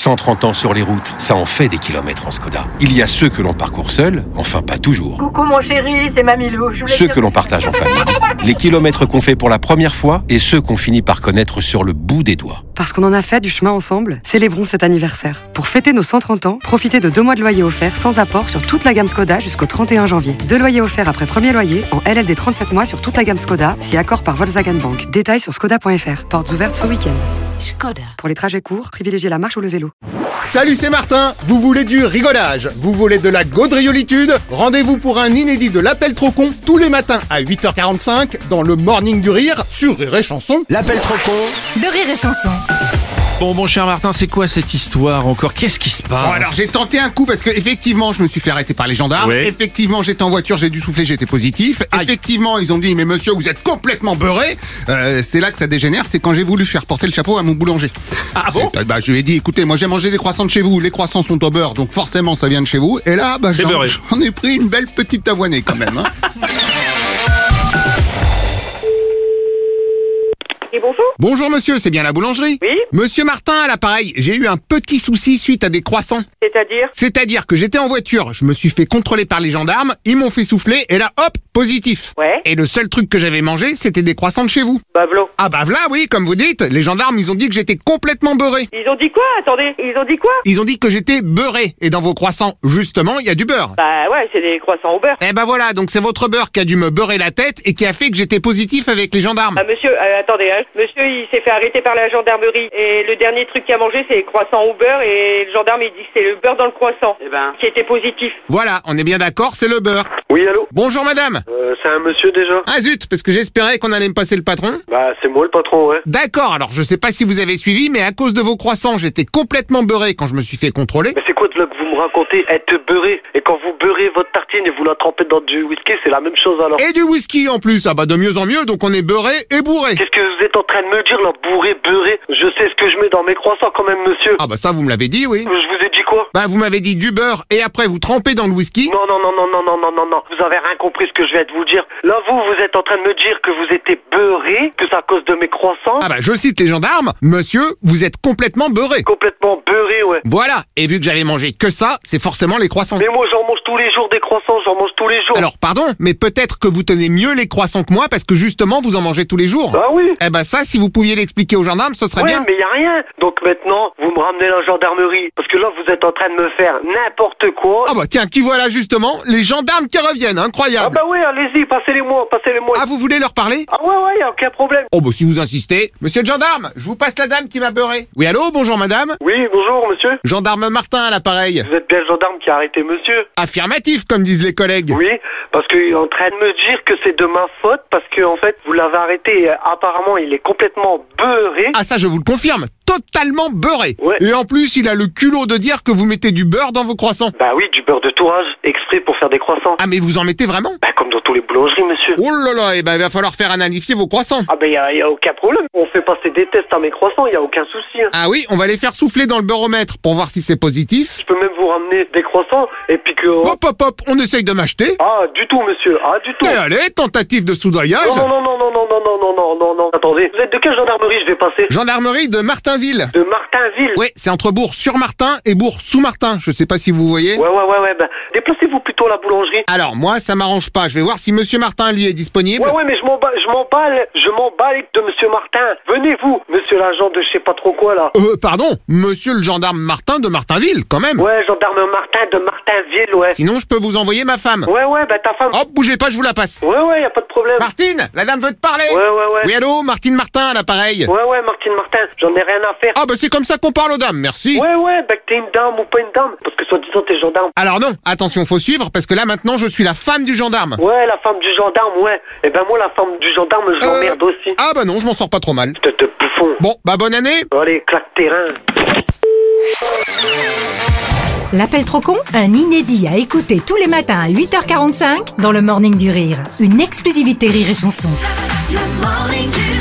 130 ans sur les routes, ça en fait des kilomètres en Skoda. Il y a ceux que l'on parcourt seul, enfin pas toujours. Coucou mon chéri, c'est Mamilou. Ceux que l'on partage en famille. Les kilomètres qu'on fait pour la première fois et ceux qu'on finit par connaître sur le bout des doigts. Parce qu'on en a fait du chemin ensemble, célébrons cet anniversaire. Pour fêter nos 130 ans, profitez de 2 mois de loyer offerts sans apport sur toute la gamme Skoda jusqu'au 31 janvier. 2 loyers offerts après premier loyer en LLD 37 mois sur toute la gamme Skoda, si accord par Volkswagen Bank. Détails sur skoda.fr. Portes ouvertes ce week-end. Skoda. Pour les trajets courts, privilégiez la marche ou le vélo. Salut, c'est Martin. Vous voulez du rigolage? Vous voulez de la gaudriolitude? Rendez-vous pour un inédit de l'Appel trop con tous les matins à 8h45 dans le Morning du Rire sur Rire et Chanson. L'Appel trop con de Rire et Chanson. Bon, mon cher Martin, c'est quoi cette histoire encore? Qu'est-ce qui se passe? Bon, alors j'ai tenté un coup parce que effectivement je me suis fait arrêter par les gendarmes. Oui. Effectivement j'étais en voiture, j'ai dû souffler, j'étais positif. Aïe. Effectivement ils ont dit mais monsieur vous êtes complètement beurré. C'est là que ça dégénère, c'est quand j'ai voulu faire porter le chapeau à mon boulanger. Ah bon? Je lui ai dit écoutez moi j'ai mangé des croissants de chez vous, les croissants sont au beurre donc forcément ça vient de chez vous. Et là C'est beurré. j'en ai pris une belle petite avoinée quand même. Hein. Et bonjour. Bonjour monsieur, c'est bien la boulangerie? Oui. Monsieur Martin à l'appareil, j'ai eu un petit souci suite à des croissants. C'est-à-dire que j'étais en voiture, je me suis fait contrôler par les gendarmes, ils m'ont fait souffler et là hop, positif. Ouais. Et le seul truc que j'avais mangé, c'était des croissants de chez vous. Bah v'là. Ah bah voilà, oui, comme vous dites, les gendarmes, ils ont dit que j'étais complètement beurré. Ils ont dit quoi? Attendez, ils ont dit quoi? Ils ont dit que j'étais beurré. Et dans vos croissants, justement, il y a du beurre. Bah ouais, c'est des croissants au beurre. Eh bah voilà, donc c'est votre beurre qui a dû me beurrer la tête et qui a fait que j'étais positif avec les gendarmes. Ah monsieur, attendez, hein. Monsieur il s'est fait arrêter par la gendarmerie et le dernier truc qu'il a mangé c'est les croissants au beurre et le gendarme il dit que c'est le beurre dans le croissant. Qui était positif. Voilà, on est bien d'accord, c'est le beurre. Oui, allô? Bonjour madame. C'est un monsieur déjà? Ah zut, parce que j'espérais qu'on allait me passer le patron. Bah, c'est moi le patron, ouais. D'accord, alors je sais pas si vous avez suivi, mais à cause de vos croissants, j'étais complètement beurré quand je me suis fait contrôler. Mais c'est quoi de là que vous me racontez? Être beurré. Et quand vous beurrez votre tartine et vous la trempez dans du whisky, c'est la même chose alors. Et du whisky en plus, ah bah de mieux en mieux, donc on est beurré et bourré. Qu'est-ce que vous êtes en train de me dire là, bourré, beurré? Je sais ce que je mets dans mes croissants quand même, monsieur. Ah bah ça vous me l'avez dit, oui. Je vous ai dit quoi? Bah vous m'avez dit du beurre et après vous trempez dans le whisky. Non. Vous avez rien compris ce que je viens de vous dire. Là, vous êtes en train de me dire que vous étiez beurré, que c'est à cause de mes croissants. Ah bah je cite les gendarmes, monsieur, vous êtes complètement beurré. Complètement beurré, ouais. Voilà, et vu que j'avais mangé que ça, c'est forcément les croissants. Mais moi, j'en mange tous les jours des croissants, j'en mange tous les jours. Alors pardon, mais peut-être que vous tenez mieux les croissants que moi parce que justement vous en mangez tous les jours. Ah oui. Eh ben ça, si vous pouviez l'expliquer aux gendarmes, ce serait Ouais, bien. mais y a rien. Donc maintenant, vous me ramenez la gendarmerie. Parce que là, vous êtes en train de me faire n'importe quoi. Ah bah tiens, qui voilà justement, les gendarmes qui reviennent, Ah incroyable. bah oui, allez-y, passez-les-moi. Ah, vous voulez leur parler? Ah ouais, y a aucun problème. Oh bah si vous insistez. Monsieur le gendarme, je vous passe la dame qui m'a beurré. Oui allô, bonjour madame. Oui, bonjour, monsieur. Gendarme Martin à l'appareil. Vous êtes bien le gendarme qui a arrêté monsieur? Affirmatif, comme disent les collègues. Oui, parce qu'il est en train de me dire que c'est de ma faute, parce que en fait, vous l'avez arrêté et apparemment, il est complètement beurré. Ah ça je vous le confirme, totalement beurré. Ouais. Et en plus il a le culot de dire que vous mettez du beurre dans vos croissants. Bah oui, du beurre de tourage, exprès pour faire des croissants. Ah mais vous en mettez vraiment? Bah comme dans tous les boulangeries, monsieur. Oh là là, et ben il va falloir faire analyser vos croissants. Ah bah y a aucun problème. On fait passer des tests à mes croissants, y a aucun souci. Hein. Ah oui, on va les faire souffler dans le beuromètre pour voir si c'est positif. Je peux même vous ramener des croissants et puis que... Hop, on essaye de m'acheter. Ah, du tout, monsieur. Ah, du tout. Et allez, tentative de soudoyage. Non. Attendez, vous êtes de quelle gendarmerie je vais passer? Gendarmerie de Martinville. De Martinville? Ouais, c'est entre Bourg-sur-Martin et Bourg-sous-Martin. Je sais pas si vous voyez. Ouais, bah, déplacez-vous plutôt à la boulangerie. Alors, moi, ça m'arrange pas. Je vais voir si monsieur Martin, lui, est disponible. Ouais, mais je m'en bats de monsieur Martin. Venez-vous, monsieur l'agent de je sais pas trop quoi, là. Pardon, monsieur le gendarme Martin de Martinville, quand même. Ouais, gendarme Martin de Martinville, ouais. Sinon, je peux vous envoyer ma femme. Ouais, bah, ta femme. Hop, bougez pas, je vous la passe. Ouais, y a pas de problème. Martine, la dame veut te parler. Ouais. Oui, allô, Martine Martin à l'appareil. Ouais, Martine Martin, j'en ai rien à faire. Ah, bah c'est comme ça qu'on parle aux dames, merci. Ouais, bah que t'es une dame ou pas une dame. Parce que soi-disant t'es gendarme. Alors non, attention, faut suivre, parce que là, maintenant, je suis la femme du gendarme. Ouais, la femme du gendarme, ouais. Et ben moi, la femme du gendarme, je l'emmerde aussi. Ah bah non, je m'en sors pas trop mal. Tête de bouffon. Bon, bah bonne année. Allez, claque terrain. L'Appel trop con, un inédit à écouter tous les matins à 8h45 dans le Morning du Rire. Une exclusivité Rire et Chanson. Le Morning du